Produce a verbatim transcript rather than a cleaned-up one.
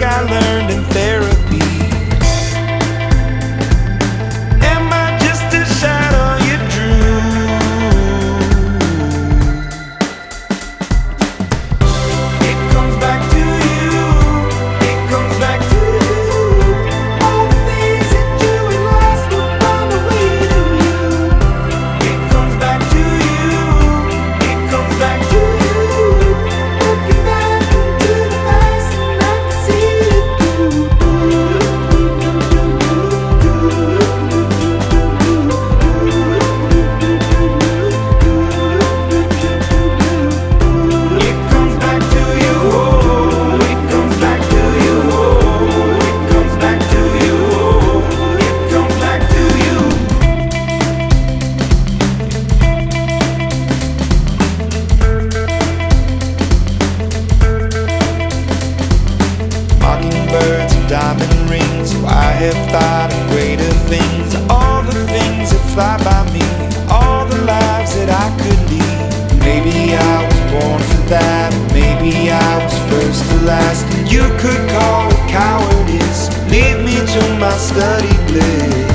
like I learned in therapy. Am I just a shadow you drew? It comes back to you, it comes back to you. All the things that you and lost will find a way to you. It comes back to you, it comes back to you. Looking back into the past and I can see it through. It comes back to you, oh, it comes back to you, oh, it comes back to you, oh, it comes back to you. Mockingbirds and diamond rings, so I have thought of greater things. All the things that fly by me, all the lives that I could lead. Maybe I was born for that, maybe I was first to last. And you could call it cowardice, leave me to my study bliss.